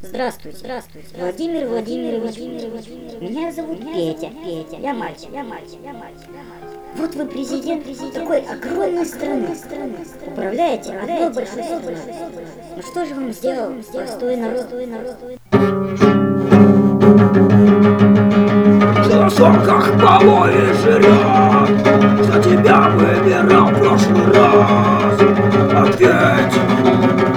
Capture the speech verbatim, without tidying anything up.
Здравствуйте, здравствуйте, Владимир Владимирович. Меня зовут Петя. Петя, я мальчик, я мальчик, я мальчик, я мальчик. Вот вы президент, президент такой огромной страны, страны, управляете одной большой страной. Ну что же вам сделал простой народ? На сорках полой жрет, за тебя выбирал в прошлый раз. Ответь,